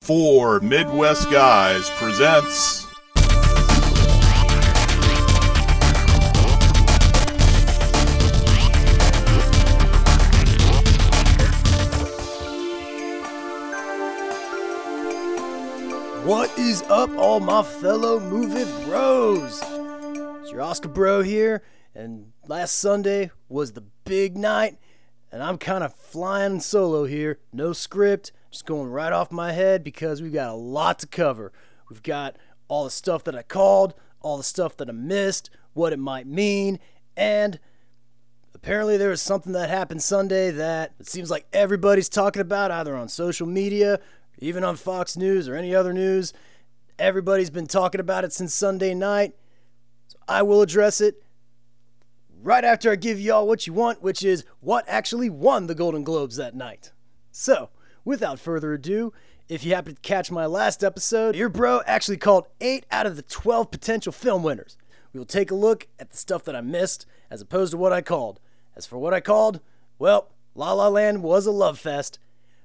Four Midwest Guys presents What is up, all my fellow movie bros? It's your Oscar bro here, and last Sunday was the big night, and I'm kind of flying solo here. No script, just going right off my head because we've got a lot to cover. We've got all the stuff that I called, all the stuff that I missed, what it might mean, and apparently there was something that happened Sunday that it seems like everybody's talking about, either on social media, even on Fox News or any other news. Everybody's been talking about it since Sunday night, so I will address it right after I give y'all what you want, which is what actually won the Golden Globes that night. So, without further ado, if you happen to catch my last episode, your bro actually called 8 out of the 12 potential film winners. We will take a look at the stuff that I missed as opposed to what I called. As for what I called, well, La La Land was a love fest,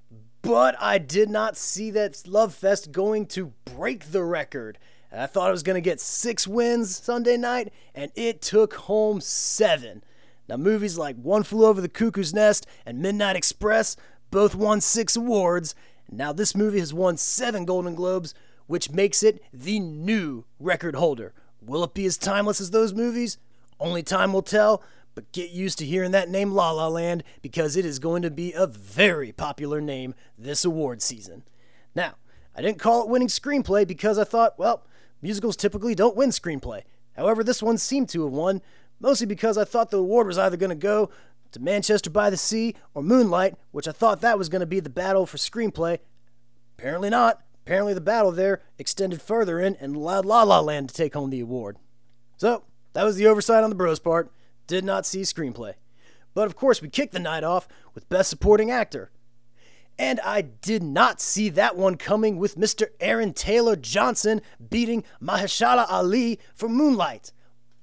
but I did not see that love fest going to break the record. And I thought it was going to get 6 wins Sunday night, and it took home 7. Now, movies like One Flew Over the Cuckoo's Nest and Midnight Express both won 6 awards. Now, this movie has won 7 Golden Globes, which makes it the new record holder. Will it be as timeless as those movies? Only time will tell, but get used to hearing that name La La Land, because it is going to be a very popular name this award season. Now, I didn't call it winning screenplay because I thought, well, musicals typically don't win screenplay. However, this one seemed to have won, mostly because I thought the award was either going to go to Manchester by the Sea or Moonlight, which I thought that was going to be the battle for screenplay. Apparently not. Apparently the battle there extended further in and allowed La La Land to take home the award. So, that was the oversight on the bros part. Did not see screenplay. But of course, we kicked the night off with Best Supporting Actor. And I did not see that one coming, with Mr. Aaron Taylor Johnson beating Mahershala Ali for Moonlight.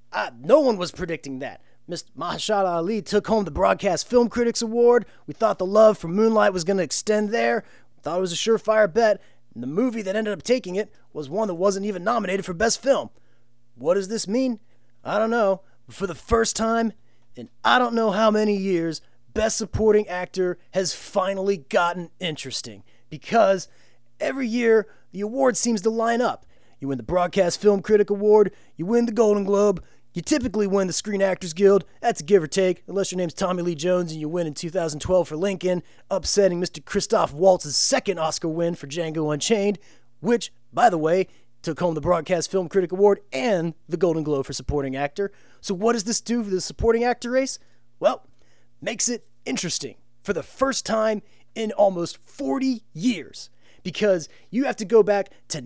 No one was predicting that. Mr. Mahershala Ali took home the Broadcast Film Critics Award. We thought the love for Moonlight was going to extend there. Thought it was a surefire bet. And the movie that ended up taking it was one that wasn't even nominated for Best Film. What does this mean? I don't know. But for the first time in I don't know how many years, Best Supporting Actor has finally gotten interesting, because every year the award seems to line up. You win the Broadcast Film Critic Award, you win the Golden Globe, you typically win the Screen Actors Guild. That's a give or take, unless your name's Tommy Lee Jones and you win in 2012 for Lincoln, upsetting Mr. Christoph Waltz's second Oscar win for Django Unchained, which, by the way, took home the Broadcast Film Critic Award and the Golden Globe for Supporting Actor. So what does this do for the Supporting Actor race? Well, makes it interesting for the first time in almost 40 years, because you have to go back to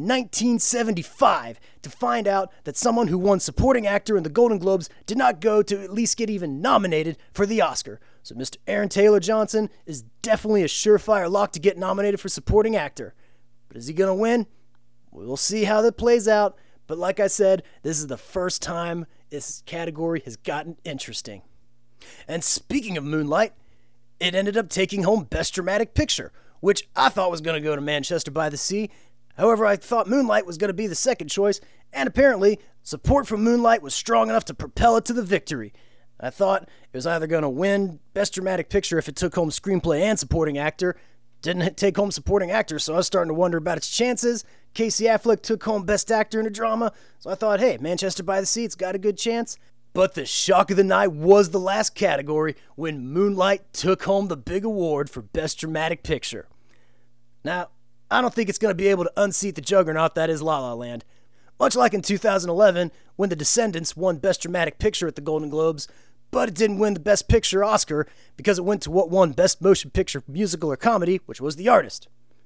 1975 to find out that someone who won Supporting Actor in the Golden Globes did not go to at least get even nominated for the Oscar. So Mr. Aaron Taylor Johnson is definitely a surefire lock to get nominated for Supporting Actor. But is he going to win? We'll see how that plays out. But like I said, this is the first time this category has gotten interesting. And speaking of Moonlight, it ended up taking home Best Dramatic Picture, which I thought was going to go to Manchester by the Sea. However, I thought Moonlight was going to be the second choice, and apparently support for Moonlight was strong enough to propel it to the victory. I thought it was either going to win Best Dramatic Picture if it took home Screenplay and Supporting Actor. Didn't take home Supporting Actor, so I was starting to wonder about its chances. Casey Affleck took home Best Actor in a Drama, so I thought, hey, Manchester by the Sea, it's got a good chance. But the shock of the night was the last category, when Moonlight took home the big award for Best Dramatic Picture. Now, I don't think it's going to be able to unseat the juggernaut that is La La Land. Much like in 2011, when The Descendants won Best Dramatic Picture at the Golden Globes, but it didn't win the Best Picture Oscar because it went to what won Best Motion Picture Musical or Comedy, which was The Artist.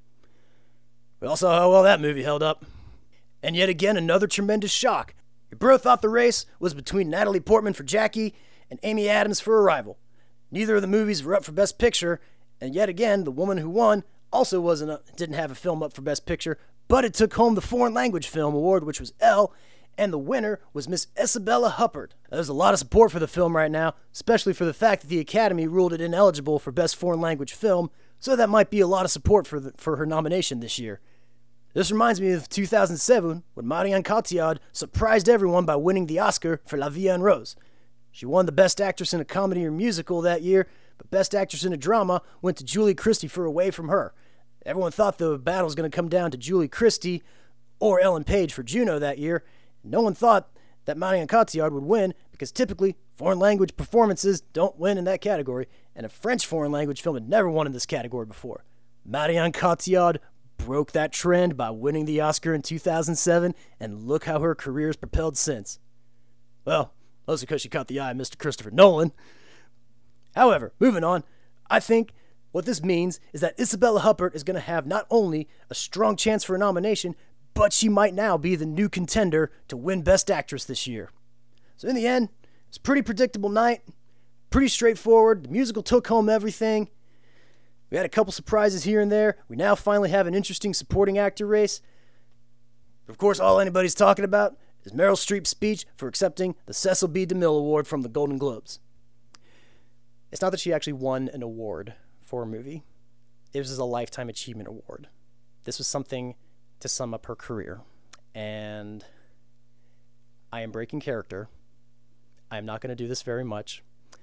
We all saw how well that movie held up. And yet again, another tremendous shock. Your bro thought the race was between Natalie Portman for Jackie and Amy Adams for Arrival. Neither of the movies were up for Best Picture, and yet again, the woman who won also didn't have a film up for Best Picture, but it took home the Foreign Language Film Award, which was Elle, and the winner was Miss Isabella Huppert. There's a lot of support for the film right now, especially for the fact that the Academy ruled it ineligible for Best Foreign Language Film, so that might be a lot of support for her nomination this year. This reminds me of 2007 when Marion Cotillard surprised everyone by winning the Oscar for La Vie en Rose. She won the Best Actress in a Comedy or Musical that year, but Best Actress in a Drama went to Julie Christie for Away from Her. Everyone thought the battle was going to come down to Julie Christie or Ellen Page for Juno that year. No one thought that Marion Cotillard would win because typically foreign language performances don't win in that category, and a French foreign language film had never won in this category before. Marion Cotillard broke that trend by winning the Oscar in 2007, and look how her career has propelled since. Well, mostly because she caught the eye of Mr. Christopher Nolan. However, moving on, I think what this means is that Isabella Huppert is going to have not only a strong chance for a nomination, but she might now be the new contender to win Best Actress this year. So in the end, it's a pretty predictable night, pretty straightforward. The musical took home everything. We had a couple surprises here and there. We now finally have an interesting supporting actor race. But of course, all anybody's talking about is Meryl Streep's speech for accepting the Cecil B. DeMille Award from the Golden Globes. It's not that she actually won an award for a movie. It was a Lifetime Achievement Award. This was something to sum up her career. And I am breaking character. I'm not going to do this very much.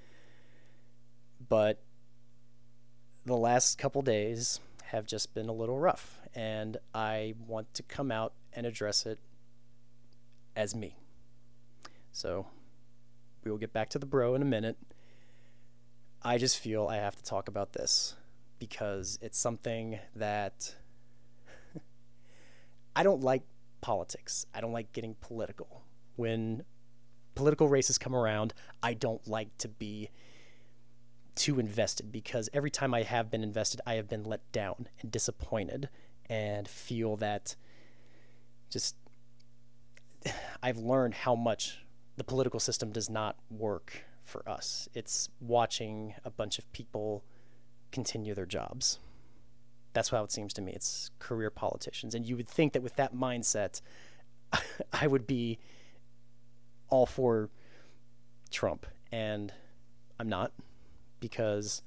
But the last couple days have just been a little rough. And I want to come out and address it as me. So we will get back to the bro in a minute. I just feel I have to talk about this because it's something that I don't like politics. I don't like getting political. When political races come around, I don't like to be too invested because every time I have been invested, I have been let down and disappointed and feel that just I've learned how much the political system does not work for us. It's watching a bunch of people continue their jobs. That's how it seems to me. It's career politicians. And you would think that with that mindset, I would be all for Trump. And I'm not, because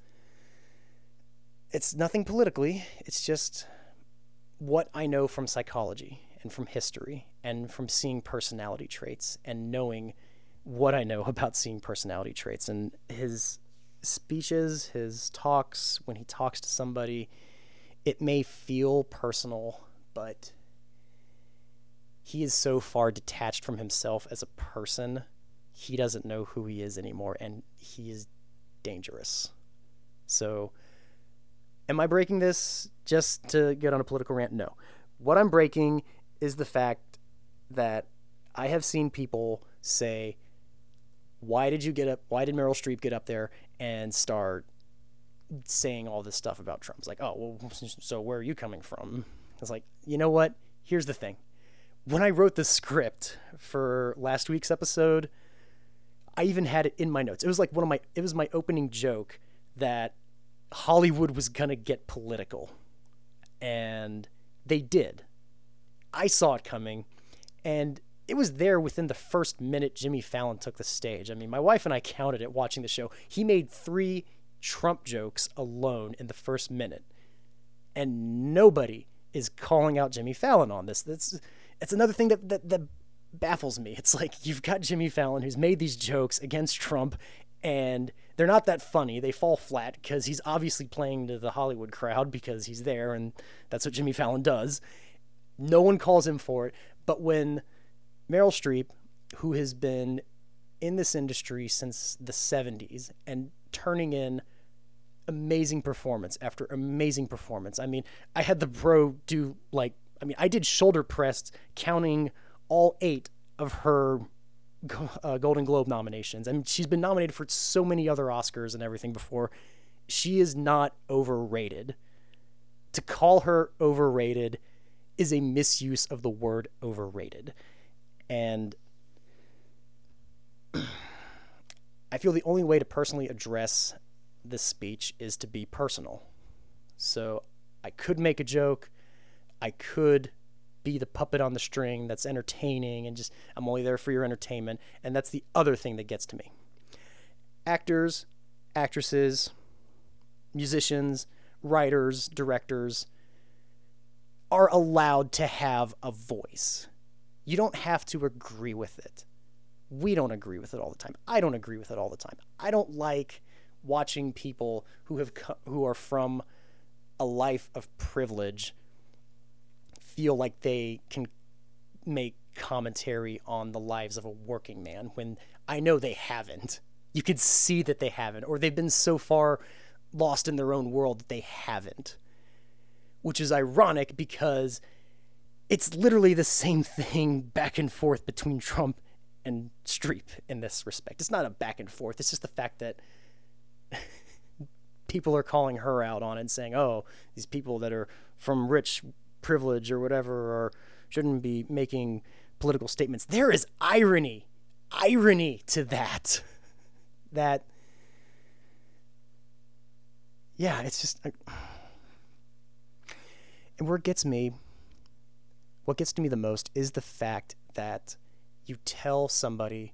it's nothing politically. It's just what I know from psychology and from history and from seeing personality traits and knowing what I know about seeing personality traits. And his speeches, his talks, when he talks to somebody, it may feel personal, but he is so far detached from himself as a person, he doesn't know who he is anymore, and he is dangerous. So, am I breaking this just to get on a political rant? No. What I'm breaking is the fact that I have seen people say, why did Meryl Streep get up there and start saying all this stuff about Trump? It's like, oh, well, so where are you coming from? It's like, you know what? Here's the thing. When I wrote the script for last week's episode, I even had it in my notes. It was like it was my opening joke that Hollywood was going to get political. And they did. I saw it coming, and it was there within the first minute Jimmy Fallon took the stage. I mean, my wife and I counted it watching the show. He made 3 Trump jokes alone in the first minute, and nobody is calling out Jimmy Fallon on this. It's another thing that baffles me. It's like, you've got Jimmy Fallon who's made these jokes against Trump, and they're not that funny. They fall flat because he's obviously playing to the Hollywood crowd because he's there, and that's what Jimmy Fallon does. No one calls him for it. But when Meryl Streep, who has been in this industry since the 70s and turning in amazing performance after amazing performance. I mean, I had the bro do I did shoulder press counting all 8 of her Golden Globe nominations. I mean, she's been nominated for so many other Oscars and everything before. She is not overrated. To call her overrated is a misuse of the word overrated. And I feel the only way to personally address this speech is to be personal. So I could make a joke. I could be the puppet on the string that's entertaining and just, I'm only there for your entertainment. And that's the other thing that gets to me. Actors, actresses, musicians, writers, directors, are allowed to have a voice. You don't have to agree with it. We don't agree with it all the time. I don't agree with it all the time. I don't like watching people who are from a life of privilege feel like they can make commentary on the lives of a working man when I know they haven't. You could see that they haven't, or they've been so far lost in their own world that they haven't. Which is ironic because it's literally the same thing back and forth between Trump and Streep in this respect. It's not a back and forth. It's just the fact that people are calling her out on it and saying, oh, these people that are from rich privilege or whatever shouldn't be making political statements. There is irony to that. Yeah, it's just... And what gets to me the most is the fact that you tell somebody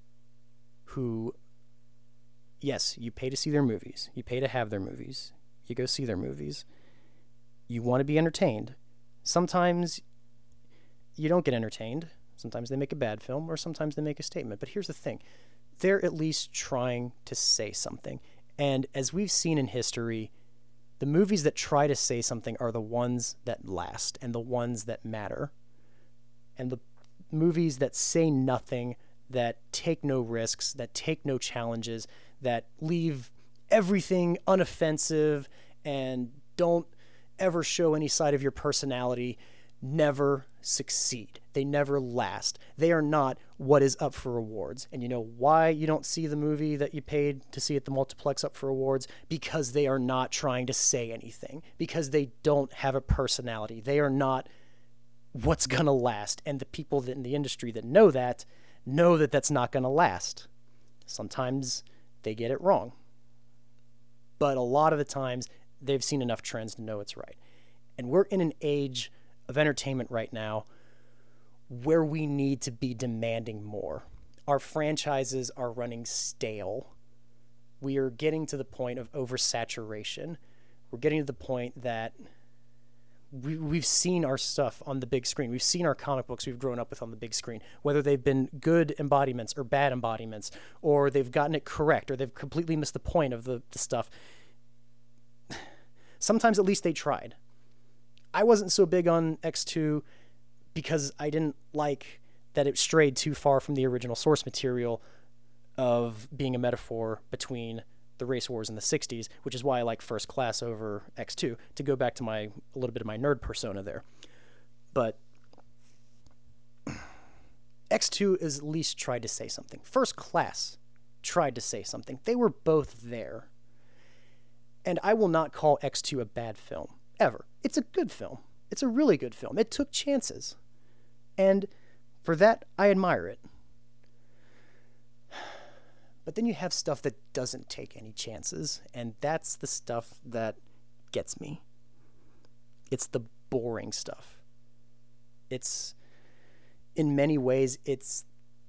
who, yes, you pay to see their movies, you pay to have their movies, you go see their movies, you want to be entertained. Sometimes you don't get entertained. Sometimes they make a bad film, or sometimes they make a statement. But here's the thing. They're at least trying to say something. And as we've seen in history, the movies that try to say something are the ones that last and the ones that matter. And the movies that say nothing, that take no risks, that take no challenges, that leave everything unoffensive and don't ever show any side of your personality, never succeed. They never last. They are not what is up for awards. And you know why you don't see the movie that you paid to see at the multiplex up for awards? Because they are not trying to say anything. Because they don't have a personality. They are not what's going to last. And the people in the industry that know that that's not going to last. Sometimes they get it wrong. But a lot of the times they've seen enough trends to know it's right. And we're in an age of entertainment right now where we need to be demanding more. Our franchises are running stale. We are getting to the point of oversaturation. We're getting to the point that we've seen our stuff on the big screen. We've seen our comic books we've grown up with on the big screen, whether they've been good embodiments or bad embodiments, or they've gotten it correct, or they've completely missed the point of the stuff. Sometimes at least they tried. I wasn't so big on X2 because I didn't like that it strayed too far from the original source material of being a metaphor between the race wars in the 60s, which is why I like First Class over X2, to go back to a little bit of my nerd persona there. But X2 is at least tried to say something. First Class tried to say something. They were both there. And I will not call X2 a bad film, ever. It's a good film. It's a really good film. It took chances. And for that, I admire it. But then you have stuff that doesn't take any chances, and that's the stuff that gets me. It's the boring stuff. It's, in many ways, it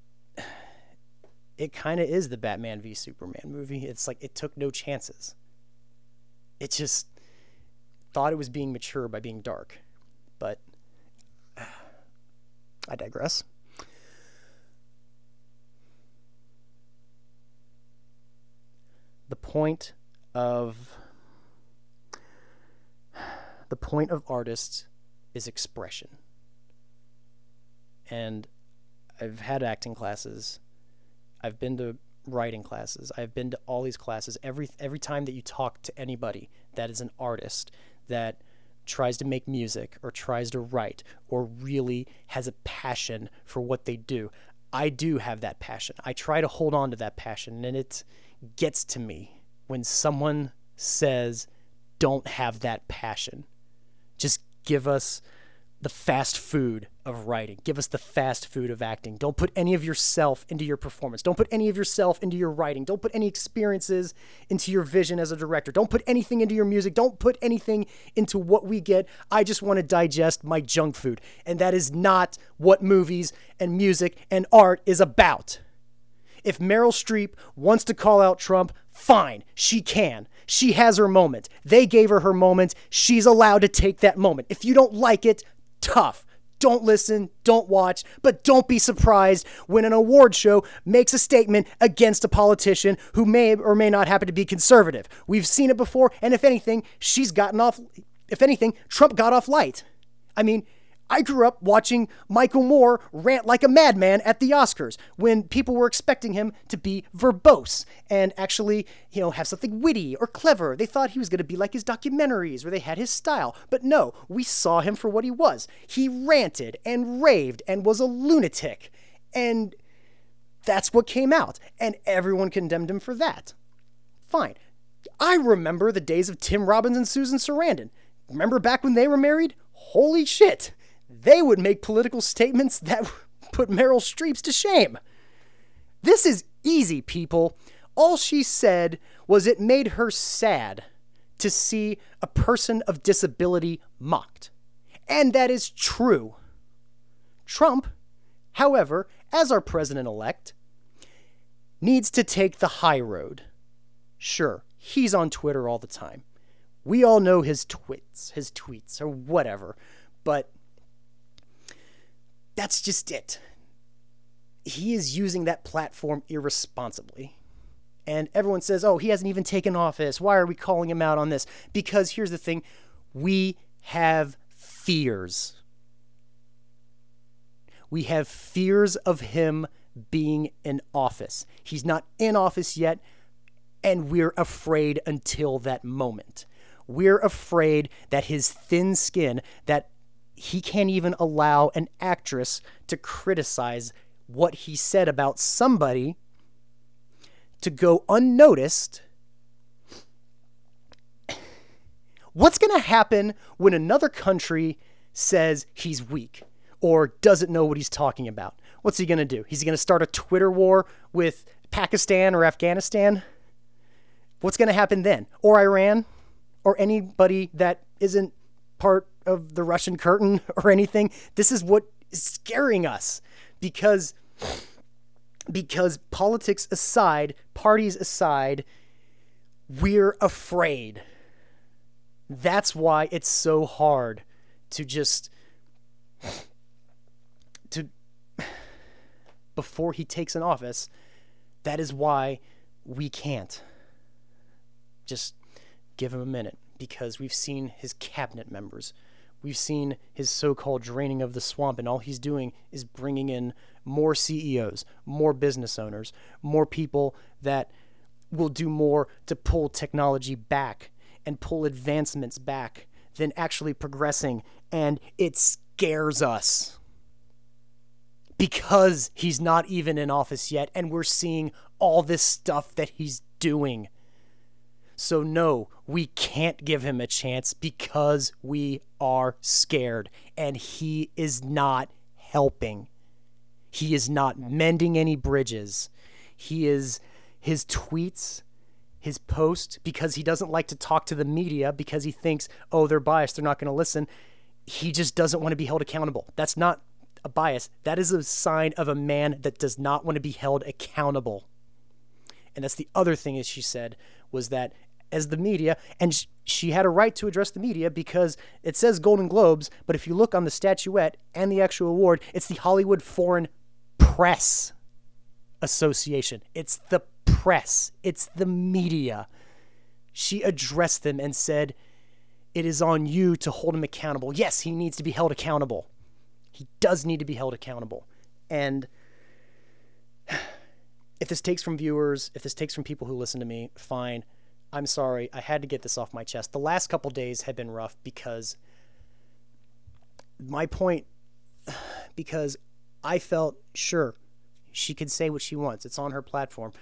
kind of is the Batman v Superman movie. It's like it took no chances. It just thought it was being mature by being dark. But I digress. The point of artists is expression. And I've had acting classes. I've been to writing classes. I've been to all these classes. Every time that you talk to anybody that is an artist that tries to make music or tries to write or really has a passion for what they do, I do have that passion. I try to hold on to that passion, and it gets to me when someone says, don't have that passion. Just give us the fast food of writing. Give us the fast food of acting. Don't put any of yourself into your performance. Don't put any of yourself into your writing. Don't put any experiences into your vision as a director. Don't put anything into your music. Don't put anything into what we get. I just want to digest my junk food. And that is not what movies and music and art is about. If Meryl Streep wants to call out Trump, fine, she can. She has her moment. They gave her her moment. She's allowed to take that moment. If you don't like it, tough. Don't listen, don't watch, but don't be surprised when an award show makes a statement against a politician who may or may not happen to be conservative. We've seen it before, and if anything, Trump got off light. I mean, I grew up watching Michael Moore rant like a madman at the Oscars when people were expecting him to be verbose and actually, have something witty or clever. They thought he was going to be like his documentaries where they had his style. But no, we saw him for what he was. He ranted and raved and was a lunatic. And that's what came out. And everyone condemned him for that. Fine. I remember the days of Tim Robbins and Susan Sarandon. Remember back when they were married? Holy shit. They would make political statements that put Meryl Streep to shame. This is easy, people. All she said was it made her sad to see a person of disability mocked. And that is true. Trump, however, as our president-elect, needs to take the high road. Sure, he's on Twitter all the time. We all know his tweets, or whatever, but that's just it. He is using that platform irresponsibly. And everyone says, oh, he hasn't even taken office. Why are we calling him out on this? Because here's the thing. We have fears. We have fears of him being in office. He's not in office yet, and we're afraid until that moment. We're afraid that his thin skin, that he can't even allow an actress to criticize what he said about somebody to go unnoticed. What's going to happen when another country says he's weak or doesn't know what he's talking about? What's he going to do? He's going to start a Twitter war with Pakistan or Afghanistan? What's going to happen then? Or Iran? Or anybody that isn't part of the Russian curtain or anything? This is what is scaring us because politics aside, parties aside, we're afraid. That's why it's so hard to before he takes an office, that is why we can't. Just give him a minute, because we've seen his cabinet members. We've seen his so-called draining of the swamp, and all he's doing is bringing in more CEOs, more business owners, more people that will do more to pull technology back and pull advancements back than actually progressing. And it scares us because he's not even in office yet, and we're seeing all this stuff that he's doing. So no, we can't give him a chance because we are scared, and he is not helping. He is not mending any bridges. His tweets, his post, because he doesn't like to talk to the media because he thinks, oh, they're biased, they're not going to listen. He just doesn't want to be held accountable. That's not a bias. That is a sign of a man that does not want to be held accountable. And that's the other thing, as she said, was that as the media, and she had a right to address the media because it says Golden Globes, but if you look on the statuette and the actual award, it's the Hollywood Foreign Press Association. It's the press. It's the media. She addressed them and said, it is on you to hold him accountable. Yes, he needs to be held accountable. He does need to be held accountable. And if this takes from viewers, if this takes from people who listen to me, fine. I'm sorry. I had to get this off my chest. The last couple days have been rough because I felt, sure, she could say what she wants. It's on her platform.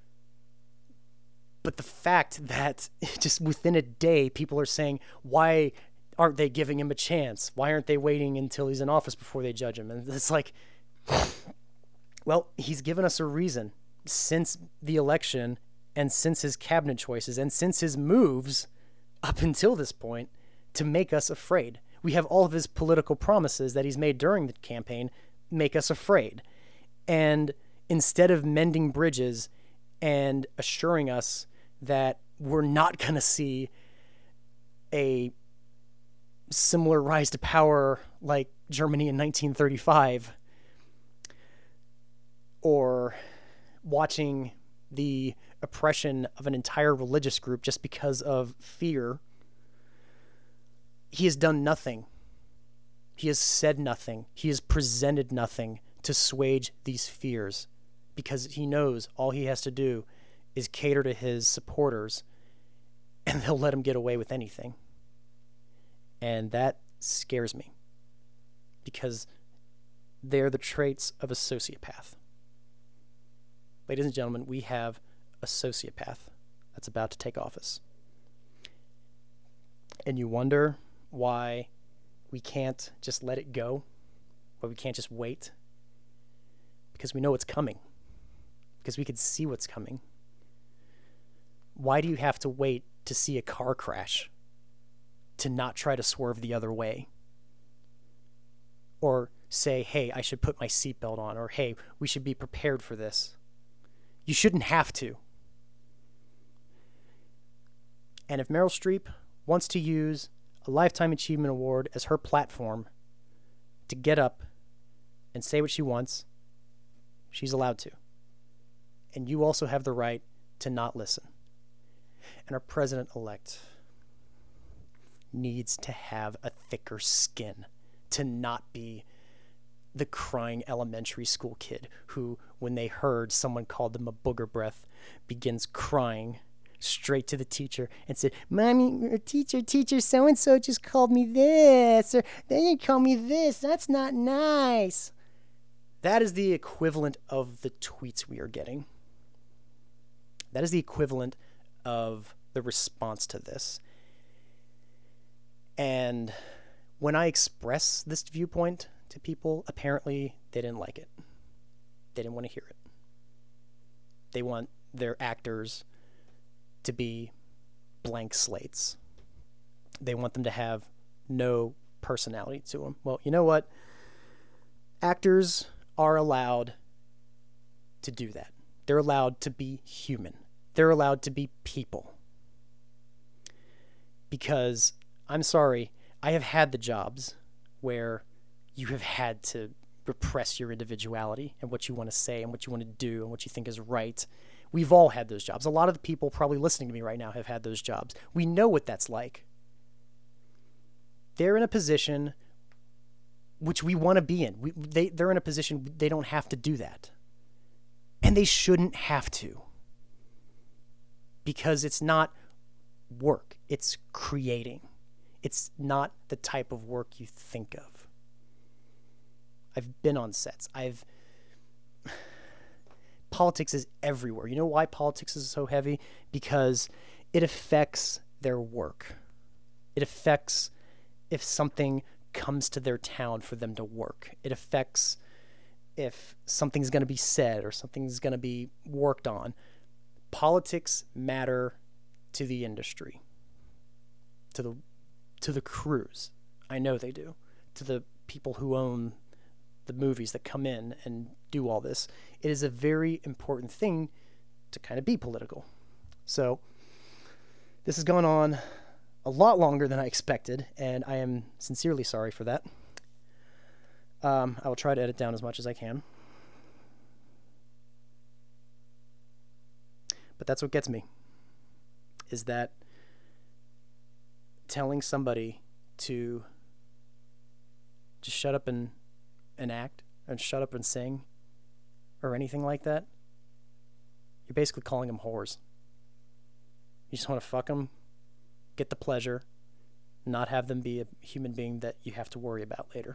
But the fact that just within a day, people are saying, why aren't they giving him a chance? Why aren't they waiting until he's in office before they judge him? And it's like, well, he's given us a reason since the election and since his cabinet choices and since his moves up until this point to make us afraid. We have all of his political promises that he's made during the campaign make us afraid. And instead of mending bridges and assuring us that we're not going to see a similar rise to power like Germany in 1935, or watching the oppression of an entire religious group just because of fear, he has done nothing. He has said nothing. He has presented nothing to assuage these fears, because he knows all he has to do is cater to his supporters and they'll let him get away with anything. And that scares me, because they're the traits of a sociopath. Ladies and gentlemen, we have a sociopath that's about to take office. And you wonder why we can't just let it go, why we can't just wait, because we know it's coming, because we can see what's coming. Why do you have to wait to see a car crash to not try to swerve the other way? Or say, hey, I should put my seatbelt on, or hey, we should be prepared for this. You shouldn't have to. And if Meryl Streep wants to use a Lifetime Achievement Award as her platform to get up and say what she wants, she's allowed to. And you also have the right to not listen. And our president-elect needs to have a thicker skin, to not be the crying elementary school kid who, when they heard someone called them a booger breath, begins crying straight to the teacher and said, "Mommy, or teacher, so-and-so just called me this, or they didn't call me this. That's not nice." That is the equivalent of the tweets we are getting. That is the equivalent of the response to this. And when I express this viewpoint to people, apparently they didn't like it. They didn't want to hear it. They want their actors to be blank slates. They want them to have no personality to them. Well, you know what? Actors are allowed to do that. They're allowed to be human. They're allowed to be people. Because, I'm sorry, I have had the jobs where you have had to repress your individuality and what you want to say and what you want to do and what you think is right. We've all had those jobs. A lot of the people probably listening to me right now have had those jobs. We know what that's like. They're in a position which we want to be in. They're in a position they don't have to do that. And they shouldn't have to. Because it's not work. It's creating. It's not the type of work you think of. I've been on sets. Politics is everywhere. You know why politics is so heavy? Because it affects their work. It affects if something comes to their town for them to work. It affects if something's going to be said or something's going to be worked on. Politics matter to the industry, to the crews. I know they do. To the people who own the movies that come in and do all this. It is a very important thing to kind of be political. So this has gone on a lot longer than I expected, and I am sincerely sorry for that. I will try to edit down as much as I can. But that's what gets me, is that telling somebody to just shut up and act and shut up and sing or anything like that, you're basically calling them whores. You just want to fuck them, get the pleasure, not have them be a human being that you have to worry about later.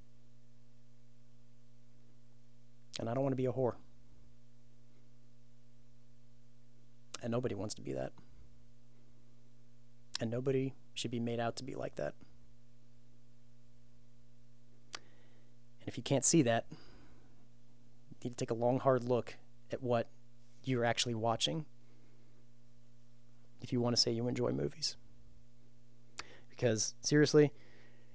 And I don't want to be a whore. And nobody wants to be that. And nobody should be made out to be like that. And if you can't see that, you need to take a long, hard look at what you're actually watching if you want to say you enjoy movies. Because, seriously,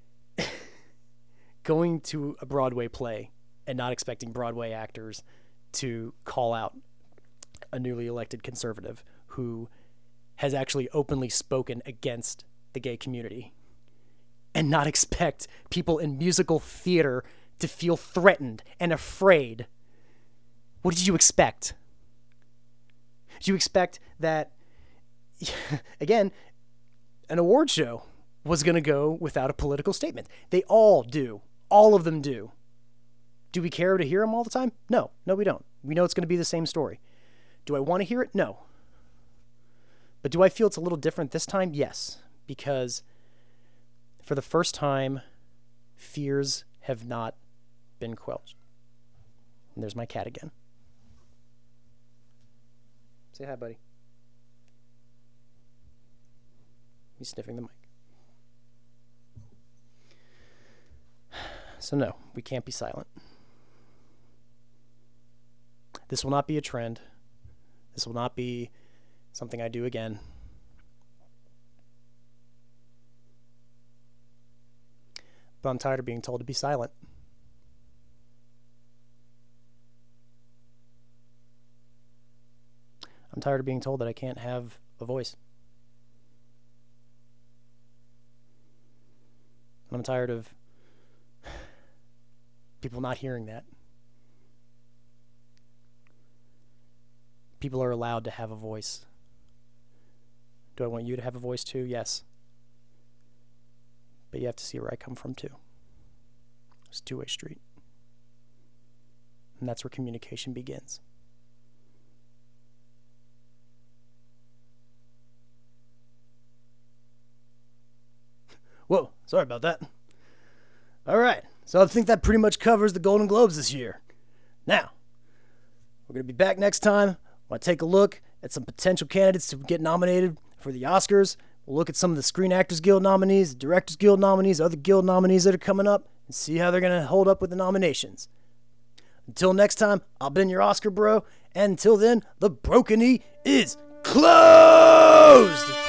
going to a Broadway play and not expecting Broadway actors to call out a newly elected conservative who has actually openly spoken against the gay community and not expect people in musical theater to feel threatened and afraid. What did you expect? Did you expect that, again, an award show was going to go without a political statement? They all do. All of them do. Do we care to hear them all the time? No, we don't. We know it's going to be the same story. Do I want to hear it? No. But do I feel it's a little different this time? Yes, because for the first time, fears have not been quelled. And there's my cat again. Say hi, buddy. He's sniffing the mic. So no, we can't be silent. This will not be a trend. This will not be something I do again. But I'm tired of being told to be silent. I'm tired of being told that I can't have a voice. I'm tired of people not hearing that. People are allowed to have a voice. Do I want you to have a voice too? Yes. But you have to see where I come from too. It's a two-way street. And that's where communication begins. Whoa, sorry about that. All right, so I think that pretty much covers the Golden Globes this year. Now, we're going to be back next time. I want to take a look at some potential candidates to get nominated for the Oscars. We'll look at some of the Screen Actors Guild nominees, the Directors Guild nominees, other guild nominees that are coming up, and see how they're going to hold up with the nominations. Until next time, I've been your Oscar Bro, and until then, the Broken E is closed!